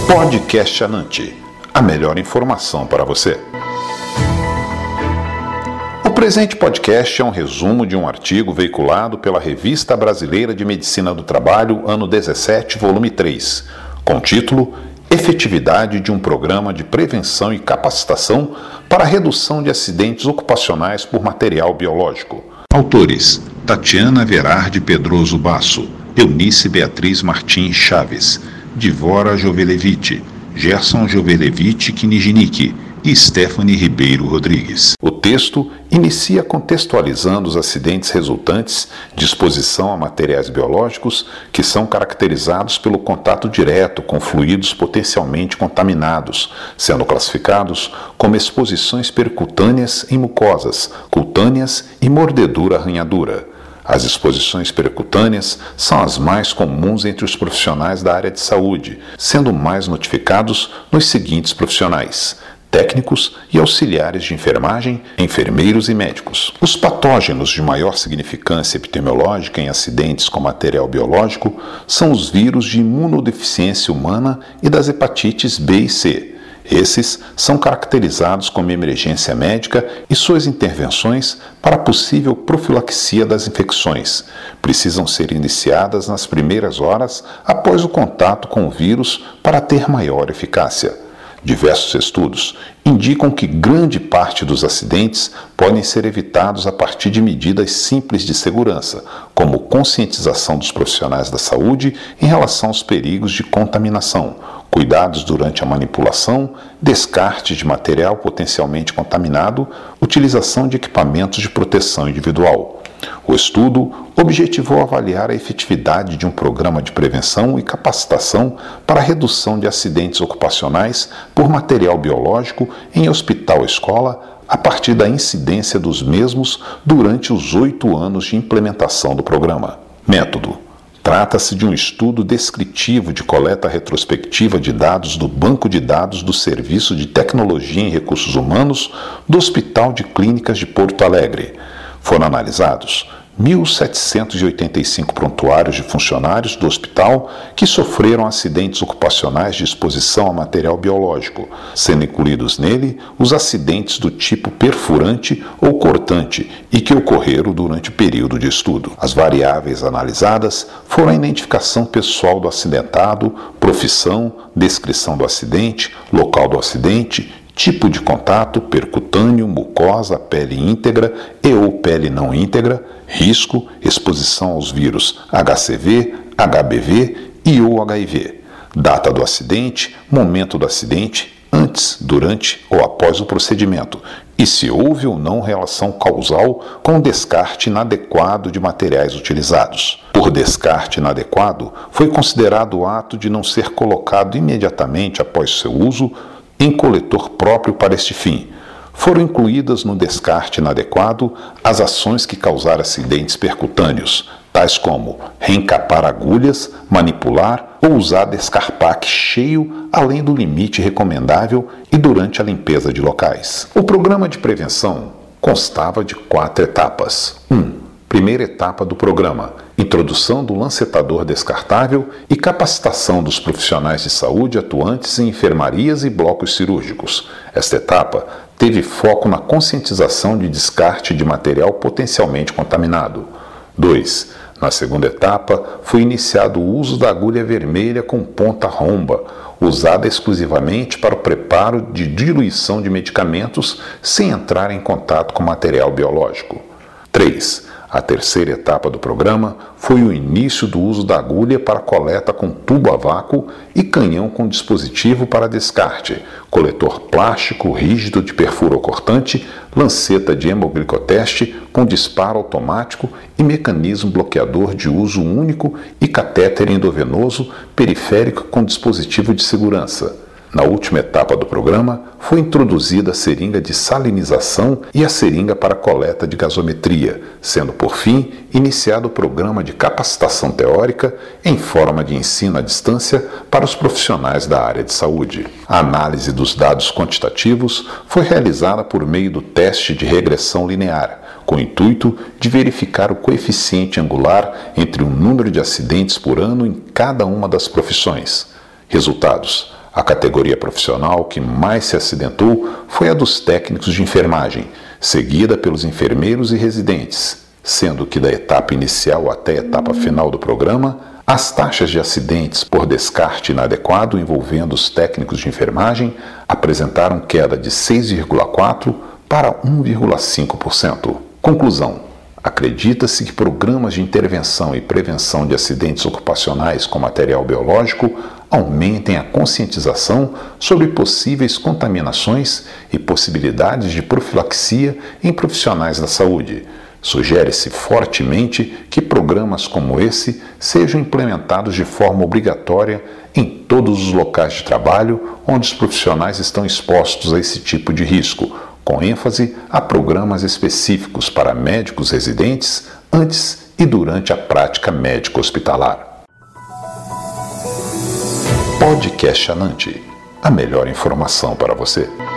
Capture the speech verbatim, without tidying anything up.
Podcast Anante, a melhor informação para você. O presente podcast é um resumo de um artigo veiculado pela Revista Brasileira de Medicina do Trabalho, ano dezessete, volume três, com o título Efetividade de um programa de prevenção e capacitação para a redução de acidentes ocupacionais por material biológico. Autores: Tatiana Verardi Pedroso Basso, Eunice Beatriz Martins Chaves, Divora Jovelevich, Gerson Jovelevich Kinijnik e Stephanie Ribeiro Rodrigues. O texto inicia contextualizando os acidentes resultantes de exposição a materiais biológicos que são caracterizados pelo contato direto com fluidos potencialmente contaminados, sendo classificados como exposições percutâneas em mucosas, cutâneas e mordedura-arranhadura. As exposições percutâneas são as mais comuns entre os profissionais da área de saúde, sendo mais notificados nos seguintes profissionais: técnicos e auxiliares de enfermagem, enfermeiros e médicos. Os patógenos de maior significância epidemiológica em acidentes com material biológico são os vírus de imunodeficiência humana e das hepatites B e C. Esses são caracterizados como emergência médica e suas intervenções para a possível profilaxia das infecções precisam ser iniciadas nas primeiras horas após o contato com o vírus para ter maior eficácia. Diversos estudos indicam que grande parte dos acidentes podem ser evitados a partir de medidas simples de segurança, como conscientização dos profissionais da saúde em relação aos perigos de contaminação, cuidados durante a manipulação, descarte de material potencialmente contaminado, utilização de equipamentos de proteção individual. O estudo objetivou avaliar a efetividade de um programa de prevenção e capacitação para a redução de acidentes ocupacionais por material biológico em hospital-escola a partir da incidência dos mesmos durante os oito anos de implementação do programa. Método: trata-se de um estudo descritivo de coleta retrospectiva de dados do Banco de Dados do Serviço de Tecnologia em Recursos Humanos do Hospital de Clínicas de Porto Alegre. Foram analisados mil setecentos e oitenta e cinco prontuários de funcionários do hospital que sofreram acidentes ocupacionais de exposição a material biológico, sendo incluídos nele os acidentes do tipo perfurante ou cortante e que ocorreram durante o período de estudo. As variáveis analisadas foram a identificação pessoal do acidentado, profissão, descrição do acidente, local do acidente, tipo de contato, percutâneo, mucosa, pele íntegra e ou pele não íntegra, risco, exposição aos vírus H C V, H B V e ou H I V, data do acidente, momento do acidente, antes, durante ou após o procedimento, e se houve ou não relação causal com o descarte inadequado de materiais utilizados. Por descarte inadequado, foi considerado o ato de não ser colocado imediatamente após seu uso em coletor próprio para este fim. Foram incluídas no descarte inadequado as ações que causaram acidentes percutâneos, tais como reencapar agulhas, manipular ou usar descarpaque cheio além do limite recomendável e durante a limpeza de locais. O programa de prevenção constava de quatro etapas. um. Primeira etapa do programa: introdução do lancetador descartável e capacitação dos profissionais de saúde atuantes em enfermarias e blocos cirúrgicos. Esta etapa teve foco na conscientização de descarte de material potencialmente contaminado. dois. Na segunda etapa, foi iniciado o uso da agulha vermelha com ponta romba, usada exclusivamente para o preparo de diluição de medicamentos sem entrar em contato com material biológico. três. A terceira etapa do programa foi o início do uso da agulha para coleta com tubo a vácuo e canhão com dispositivo para descarte, coletor plástico rígido de perfuro-cortante, lanceta de hemoglicoteste com disparo automático e mecanismo bloqueador de uso único e catéter endovenoso periférico com dispositivo de segurança. Na última etapa do programa, foi introduzida a seringa de salinização e a seringa para coleta de gasometria, sendo, por fim, iniciado o programa de capacitação teórica em forma de ensino à distância para os profissionais da área de saúde. A análise dos dados quantitativos foi realizada por meio do teste de regressão linear, com o intuito de verificar o coeficiente angular entre o número de acidentes por ano em cada uma das profissões. Resultados: A categoria profissional que mais se acidentou foi a dos técnicos de enfermagem, seguida pelos enfermeiros e residentes, sendo que da etapa inicial até a etapa final do programa, as taxas de acidentes por descarte inadequado envolvendo os técnicos de enfermagem apresentaram queda de seis vírgula quatro por cento para um vírgula cinco por cento. Conclusão: acredita-se que programas de intervenção e prevenção de acidentes ocupacionais com material biológico aumentem a conscientização sobre possíveis contaminações e possibilidades de profilaxia em profissionais da saúde. Sugere-se fortemente que programas como esse sejam implementados de forma obrigatória em todos os locais de trabalho onde os profissionais estão expostos a esse tipo de risco, com ênfase a programas específicos para médicos residentes antes e durante a prática médico-hospitalar. Podcast Anante, a melhor informação para você.